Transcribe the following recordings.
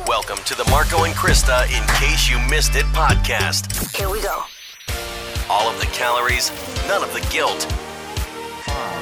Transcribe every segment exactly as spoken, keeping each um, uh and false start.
Welcome to the Marco and Krista In Case You Missed It podcast. Here we go. All of the calories, none of the guilt. Five,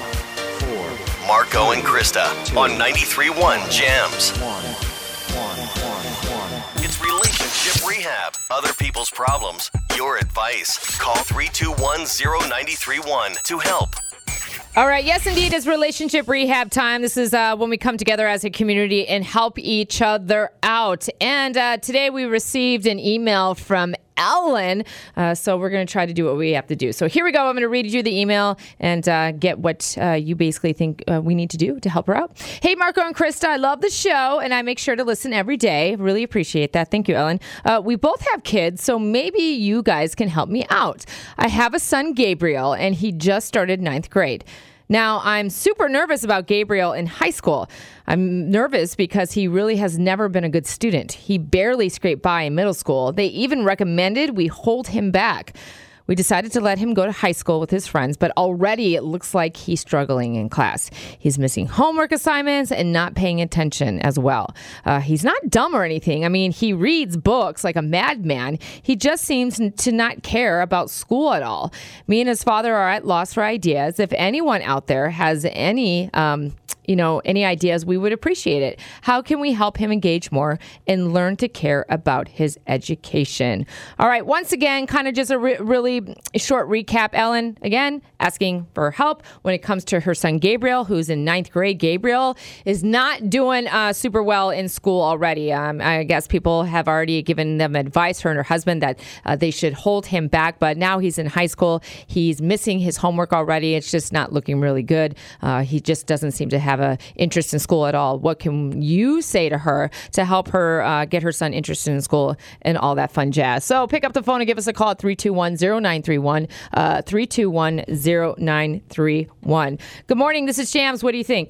four, Marco and Krista two, on ninety-three point one Jams. one, one, one, one. It's relationship rehab. Other people's problems. Your advice. Call three two one, zero nine three one to help. All right. Yes, indeed. It's relationship rehab time. This is uh, when we come together as a community and help each other out. And uh, today we received an email from Ellen. Uh, so we're going to try to do what we have to do. So here we go. I'm going to read you the email and uh, get what uh, you basically think uh, we need to do to help her out. Hey, Marco and Krista, I love the show and I make sure to listen every day. Really appreciate that. Thank you, Ellen. Uh, we both have kids, so maybe you guys can help me out. I have a son, Gabriel, and he just started ninth grade. Now, I'm super nervous about Gabriel in high school. I'm nervous because he really has never been a good student. He barely scraped by in middle school. They even recommended we hold him back. We decided to let him go to high school with his friends, but already it looks like he's struggling in class. He's missing homework assignments and not paying attention as well. Uh, he's not dumb or anything. I mean, he reads books like a madman. He just seems to not care about school at all. Me and his father are at loss for ideas. If anyone out there has any, um, you know, any ideas, we would appreciate it. How can we help him engage more and learn to care about his education? All right. Once again, kind of just a re- really short recap. Ellen, again, asking for help when it comes to her son, Gabriel, who's in ninth grade. Gabriel is not doing uh, super well in school already. Um, I guess people have already given them advice, her and her husband, that uh, they should hold him back. But now he's in high school. He's missing his homework already. It's just not looking really good. Uh, he just doesn't seem to have a interest in school at all. What can you say to her to help her uh, get her son interested in school and all that fun jazz? So pick up the phone and give us a call at three two one, zero nine three one, uh, three two one, zero nine three one. Good morning. This is Jams. What do you think?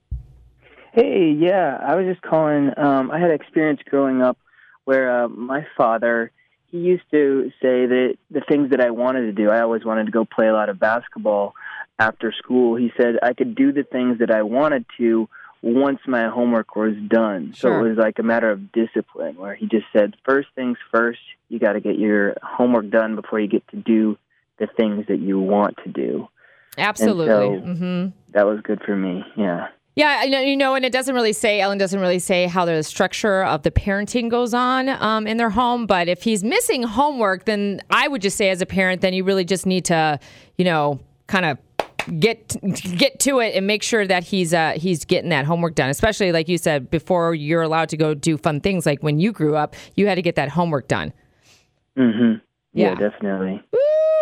Hey, yeah, I was just calling. Um, I had experience growing up where uh, my father, he used to say that the things that I wanted to do, I always wanted to go play a lot of basketball after school. He said I could do the things that I wanted to once my homework was done. So Sure. it was like a matter of discipline, where he just said, first things first, you got to get your homework done before you get to do the things that you want to do. Absolutely. And so mm-hmm. that was good for me, yeah. Yeah, I know, you know, and it doesn't really say, Ellen doesn't really say how the structure of the parenting goes on um, in their home. But if he's missing homework, then I would just say as a parent, then you really just need to, you know, kind of get get to it and make sure that he's uh, he's getting that homework done. Especially, like you said, before you're allowed to go do fun things. Like when you grew up, you had to get that homework done. Mm-hmm. Yeah, Yeah. definitely. Ooh,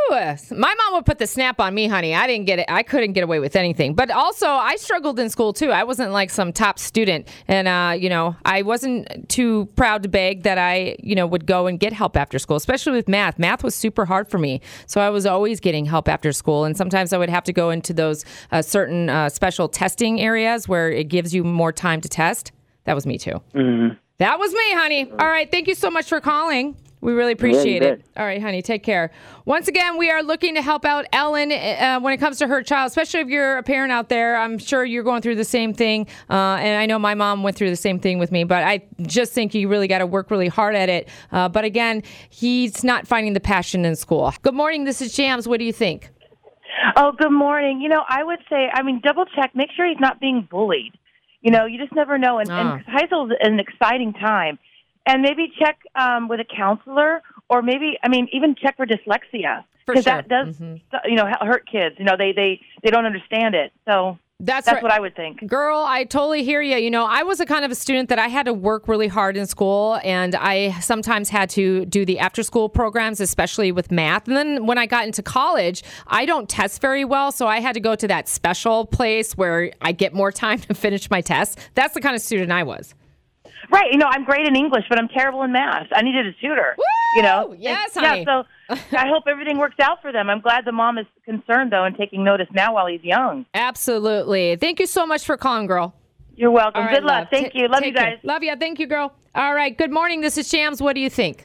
my mom would put the snap on me, honey. I didn't get it. I couldn't get away with anything. But also, I struggled in school, too. I wasn't like some top student. And, uh, you know, I wasn't too proud to beg that I, you know, would go and get help after school, especially with math. Math was super hard for me. So I was always getting help after school. And sometimes I would have to go into those uh, certain uh, special testing areas where it gives you more time to test. That was me, too. Mm-hmm. That was me, honey. All right. Thank you so much for calling. We really appreciate Yeah, you it. bet. All right, honey, take care. Once again, we are looking to help out Ellen uh, when it comes to her child, especially if you're a parent out there. I'm sure you're going through the same thing. Uh, and I know my mom went through the same thing with me, but I just think you really got to work really hard at it. Uh, but again, he's not finding the passion in school. Good morning. This is Jams. What do you think? Oh, good morning. You know, I would say, I mean, double check, make sure he's not being bullied. You know, you just never know. And, Ah. and high school is an exciting time. And maybe check um, with a counselor, or maybe, I mean, even check for dyslexia. For Because sure. that does, Mhm. you know, hurt kids. You know, they, they, they don't understand it. So That's, that's right. what I would think. Girl, I totally hear you. You know, I was a kind of a student that I had to work really hard in school, and I sometimes had to do the after-school programs, especially with math. And then when I got into college, I don't test very well, so I had to go to that special place where I get more time to finish my tests. That's the kind of student I was. Right. You know, I'm great in English, but I'm terrible in math. I needed a tutor. Woo! You know? Yes, And- honey. Yeah, so I hope everything works out for them. I'm glad the mom is concerned, though, and taking notice now while he's young. Absolutely. Thank you so much for calling, girl. You're welcome. All right, Good luck. love. Thank Ta- you. Love take you guys. care. Love you. Thank you, girl. All right. Good morning. This is Shams. What do you think?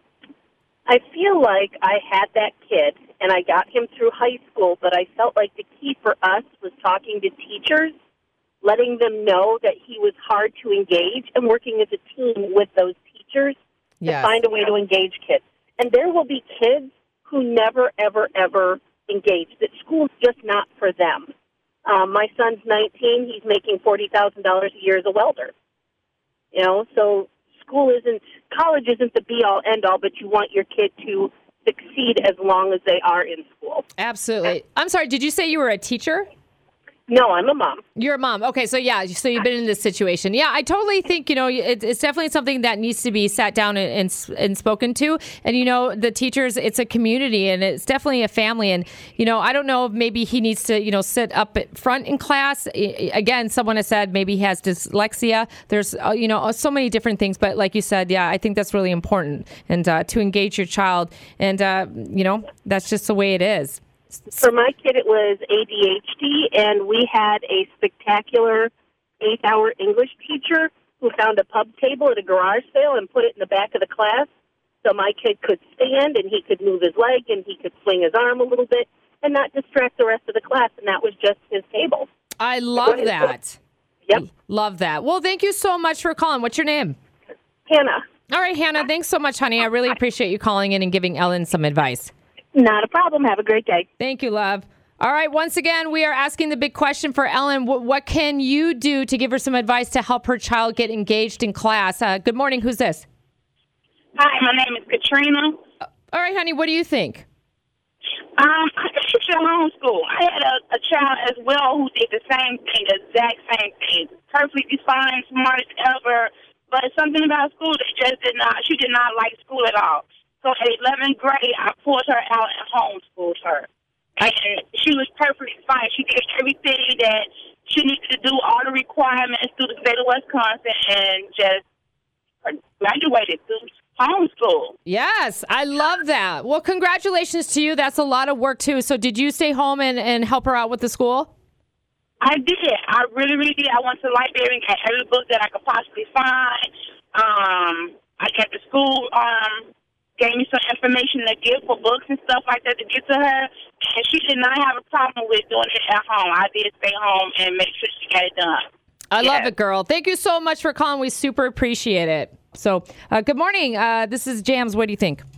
I feel like I had that kid, and I got him through high school, but I felt like the key for us was talking to teachers letting them know that he was hard to engage and working as a team with those teachers Yes. to find a way to engage kids. And there will be kids who never, ever, ever engage, that school's just not for them. Um, my son's nineteen. He's making forty thousand dollars a year as a welder. You know, so school isn't, college isn't the be-all, end-all, but you want your kid to succeed as long as they are in school. Absolutely. I'm sorry, did you say you were a teacher? No, I'm a mom. You're a mom. Okay, so yeah, so you've been in this situation. Yeah, I totally think, you know, it, it's definitely something that needs to be sat down and, and, and spoken to. And, you know, the teachers, it's a community and it's definitely a family. And, you know, I don't know if maybe he needs to, you know, sit up at front in class. I- Again, someone has said maybe he has dyslexia. There's, uh, you know, so many different things. But like you said, yeah, I think that's really important. And uh, to engage your child. And, uh, you know, that's just the way it is. For my kid, it was A D H D, and we had a spectacular eighth-hour English teacher who found a pub table at a garage sale and put it in the back of the class so my kid could stand and he could move his leg and he could swing his arm a little bit and not distract the rest of the class, and that was just his table. I love that. Yep. Love that. Well, thank you so much for calling. What's your name? Hannah, All right, Hannah, thanks so much, honey. I really appreciate you calling in and giving Ellen some advice. not a problem. Have a great day. Thank you, love. All right, once again, we are asking the big question for Ellen. What, what can you do to give her some advice to help her child get engaged in class? Uh, good morning. Who's this? Hi, my name is Katrina. All right, honey, what do you think? Um, I think you should homeschool. I had a, a child as well who did the same thing, the exact same thing. Perfectly fine, smart as ever, but something about school that just did not, she did not like school at all. So at eleventh grade, I pulled her out and homeschooled her. And she was perfectly fine. She did everything that she needed to do, all the requirements through the state of Wisconsin, and just graduated through homeschool. Yes, I love that. Well, congratulations to you. That's a lot of work, too. So did you stay home and, and help her out with the school? I did. I really, really did. I went to the library and got every book that I could possibly find. Um, I kept the school, um, gave me some information to give for books and stuff like that to get to her. And she did not have a problem with doing it at home. I did stay home and make sure she got it done. I yes. love it, girl. Thank you so much for calling. We super appreciate it. So, uh, good morning. Uh, this is Jams. What do you think?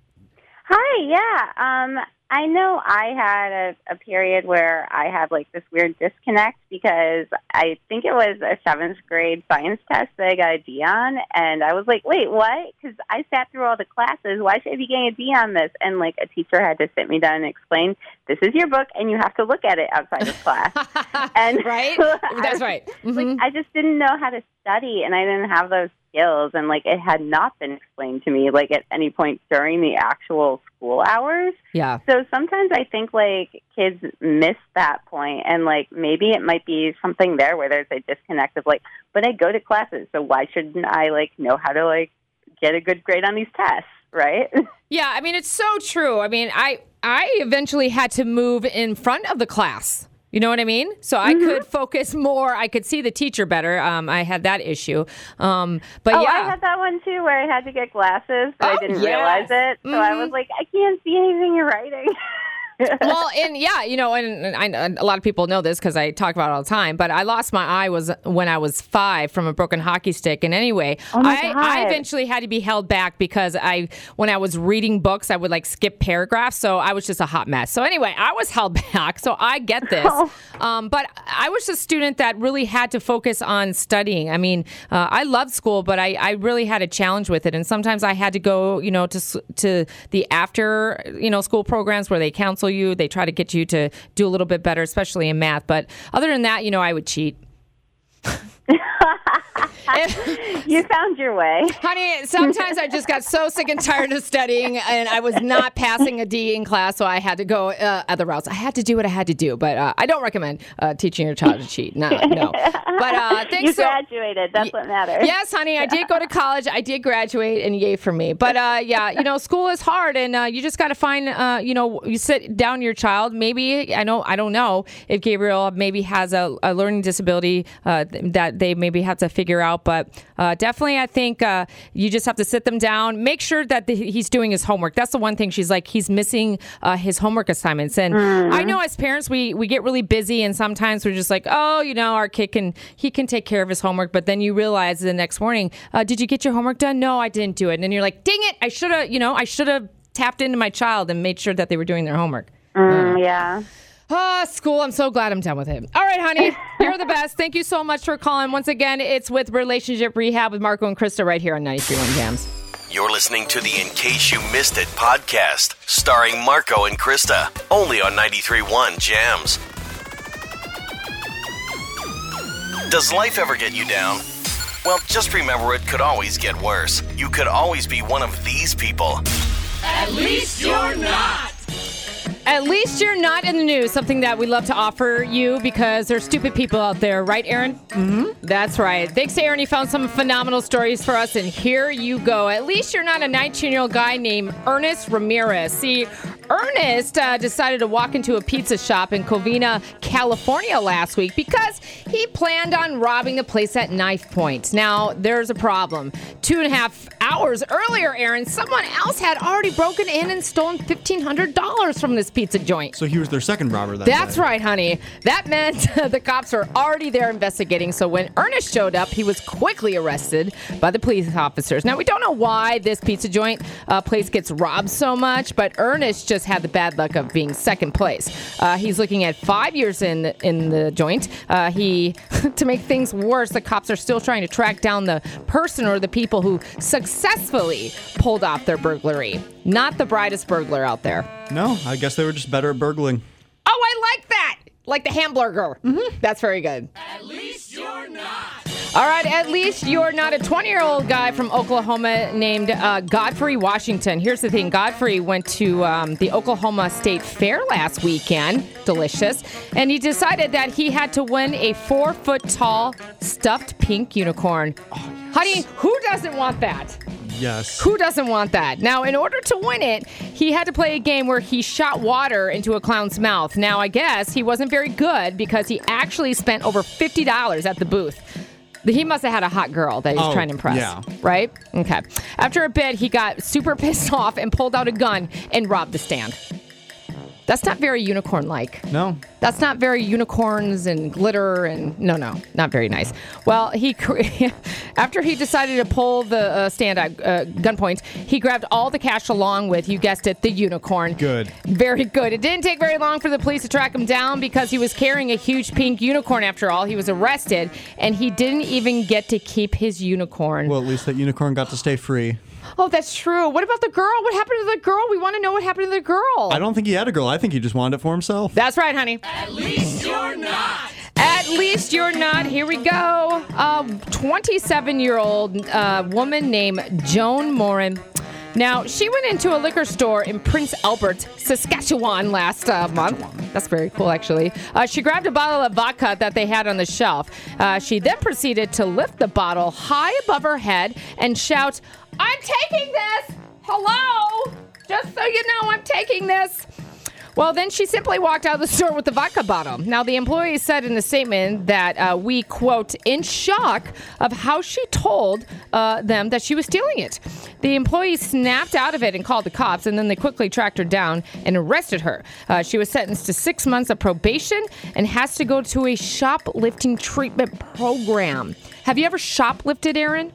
Hi, yeah. Um, I know I had a, a period where I had like this weird disconnect because I think it was a seventh grade science test that I got a D on, and I was like, wait, what? Because I sat through all the classes. Why should I be getting a D on this? And like a teacher had to sit me down and explain, this is your book, and you have to look at it outside of class. And right? That's right. Mm-hmm. Like, I just didn't know how to study, and I didn't have those skills, and like it had not been explained to me like at any point during the actual school hours. Yeah. So sometimes I think like kids miss that point, and like maybe it might be something there where there's a disconnect of like, but I go to classes, so why shouldn't I like know how to like get a good grade on these tests, right? Yeah, I mean it's so true. I mean, I I eventually had to move in front of the class. You know what I mean? So I mm-hmm. could focus more. I could see the teacher better. Um, I had that issue. Um, but oh, yeah. I had that one too where I had to get glasses, but oh, I didn't yes. realize it. So mm-hmm. I was like, I can't see anything you're writing. Well, and yeah, you know, and, and I, a lot of people know this because I talk about it all the time, but I lost my eye was when I was five from a broken hockey stick. And anyway, oh my I, God. I eventually had to be held back because I, when I was reading books, I would like skip paragraphs. So I was just a hot mess. So anyway, I was held back. So I get this. Oh. Um, but I was a student that really had to focus on studying. I mean, uh, I loved school, but I, I really had a challenge with it. And sometimes I had to go, you know, to, to the after, you know, school programs where they counsel you. They try to get you to do a little bit better, especially in math. But other than that, you know, I would cheat. You found your way. Honey, sometimes I just got so sick and tired of studying, and I was not passing a D in class, so I had to go uh, other routes. I had to do what I had to do, but uh, I don't recommend uh, teaching your child to cheat. No, no. But uh, thanks. You so- graduated. That's what matters. Yes, honey, I did go to college. I did graduate, and yay for me. But uh, yeah, you know, school is hard, and uh, you just got to find, uh, you know, you sit down your child. Maybe I know, I don't know if Gabriel maybe has a, a learning disability uh, that they maybe have to figure out. out. But uh, definitely, I think uh, you just have to sit them down. Make sure that the, he's doing his homework. That's the one thing she's like, he's missing uh, his homework assignments. And mm-hmm. I know as parents, we, we get really busy, and sometimes we're just like, oh, you know, our kid can, he can take care of his homework. But then you realize the next morning, uh, did you get your homework done? No, I didn't do it. And then you're like, dang it, I should have, you know, I should have tapped into my child and made sure that they were doing their homework. Mm, yeah. Ah, school. I'm so glad I'm done with it. All right, honey. You're the best. Thank you so much for calling. Once again, it's with Relationship Rehab with Marco and Krista right here on ninety-three point one Jams. You're listening to the In Case You Missed It podcast, starring Marco and Krista, only on ninety-three point one Jams. Does life ever get you down? Well, just remember, it could always get worse. You could always be one of these people. At least you're not. At least you're not in the news, something that we love to offer you because there's stupid people out there. Right, Aaron? Mm-hmm. That's right. Thanks to Aaron, he found some phenomenal stories for us, and here you go. At least you're not a nineteen-year-old guy named Ernest Ramirez. See, Ernest uh, decided to walk into a pizza shop in Covina, California last week because he planned on robbing the place at knife point. Now, there's a problem. Two and a half hours earlier, Aaron, someone else had already broken in and stolen fifteen hundred dollars from this pizza joint. So he was their second robber that That's day. right, honey. That meant the cops were already there investigating. So when Ernest showed up, he was quickly arrested by the police officers. Now, we don't know why this pizza joint uh, place gets robbed so much, but Ernest just had the bad luck of being second place. Uh, he's looking at five years in in the joint. Uh, he, to make things worse, the cops are still trying to track down the person or the people who successfully pulled off their burglary. Not the brightest burglar out there. No, I guess they were just better at burgling. Oh, I like that. Like the hamburger. Mm-hmm. That's very good. At least you're not. All right, at least you're not a twenty-year-old guy from Oklahoma named uh, Godfrey Washington. Here's the thing. Godfrey went to um, the Oklahoma State Fair last weekend. Delicious. And he decided that he had to win a four-foot-tall stuffed pink unicorn. Oh, yes. Honey, who doesn't want that? Yes. Who doesn't want that? Now, in order to win it, he had to play a game where he shot water into a clown's mouth. Now, I guess he wasn't very good because he actually spent over fifty dollars at the booth. He must have had a hot girl that he's oh, trying to impress. Yeah. Right? Okay. After a bit, he got super pissed off and pulled out a gun and robbed the stand. That's not very unicorn-like. No. That's not very unicorns and glitter and no, no, not very nice. Well, he after he decided to pull the uh, stand at uh, gunpoint, he grabbed all the cash along with, you guessed it, the unicorn. Good. Very good. It didn't take very long for the police to track him down because he was carrying a huge pink unicorn after all. He was arrested, and he didn't even get to keep his unicorn. Well, at least that unicorn got to stay free. Oh, that's true. What about the girl? What happened to the girl? We want to know what happened to the girl. I don't think he had a girl. I think he just wanted it for himself. That's right, honey. At least you're not. At least you're not. Here we go. A twenty-seven-year-old uh, woman named Joan Morin. Now, she went into a liquor store in Prince Albert, Saskatchewan last uh, month. That's very cool, actually. Uh, she grabbed a bottle of vodka that they had on the shelf. Uh, she then proceeded to lift the bottle high above her head and shout, "I'm taking this! Hello! Just so you know, I'm taking this!" Well, then she simply walked out of the store with the vodka bottle. Now, the employee said in the statement that uh, we, quote, in shock of how she told uh, them that she was stealing it. The employee snapped out of it and called the cops, and then they quickly tracked her down and arrested her. Uh, she was sentenced to six months of probation and has to go to a shoplifting treatment program. Have you ever shoplifted, Aaron?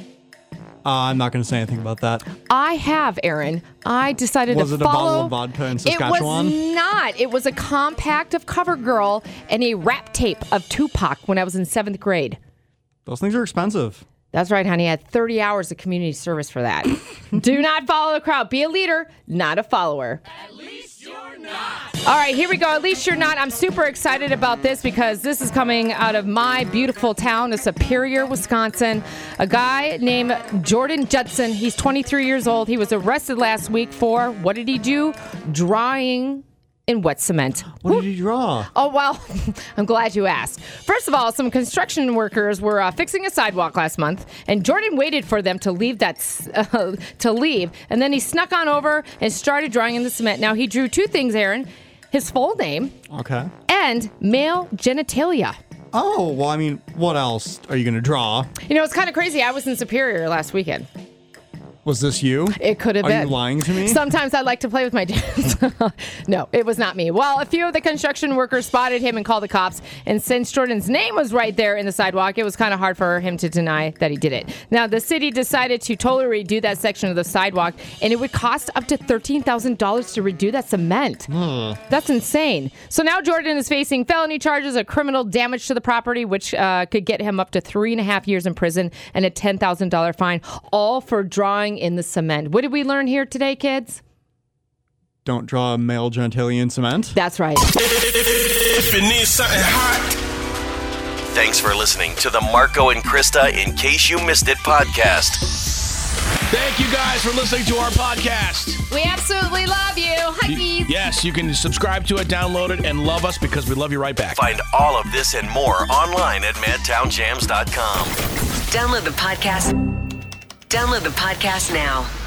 Uh, I'm not going to say anything about that. I have, Aaron. I decided was to it a follow. bottle of vodka in Saskatchewan? It was not. It was a compact of CoverGirl and a rap tape of Tupac when I was in seventh grade. Those things are expensive. That's right, honey. I had thirty hours of community service for that. Do not follow the crowd. Be a leader, not a follower. At least you're not. All right, here we go. At least you're not. I'm super excited about this because this is coming out of my beautiful town of Superior, Wisconsin. A guy named Jordan Judson. He's twenty-three years old. He was arrested last week for, what did he do? Drawing in wet cement. What did he draw? Oh, well, I'm glad you asked. First of all, some construction workers were uh, fixing a sidewalk last month, and Jordan waited for them to leave that uh, to leave, and then he snuck on over and started drawing in the cement. Now, he drew two things, Aaron. His full name. Okay. And male genitalia. Oh, well, I mean, what else are you going to draw? You know, it's kind of crazy. I was in Superior last weekend. Was this you? It could have Are been. you lying to me? Sometimes I like to play with my kids. No, it was not me. Well, a few of the construction workers spotted him and called the cops. And since Jordan's name was right there in the sidewalk, it was kind of hard for him to deny that he did it. Now, the city decided to totally redo that section of the sidewalk, and it would cost up to thirteen thousand dollars to redo that cement. Hmm. That's insane. So now Jordan is facing felony charges of criminal damage to the property, which uh, could get him up to three and a half years in prison and a ten thousand dollars fine, all for drawing in the cement. What did we learn here today, kids? Don't draw male genitalia in cement. That's right. If you need something hot. Thanks for listening to the Marco and Krista In Case You Missed It podcast. Thank you guys for listening to our podcast. We absolutely love you. Huggies. Yes, you can subscribe to it, download it, and love us because we love you right back. Find all of this and more online at madtown jams dot com. Download the podcast. Download the podcast now.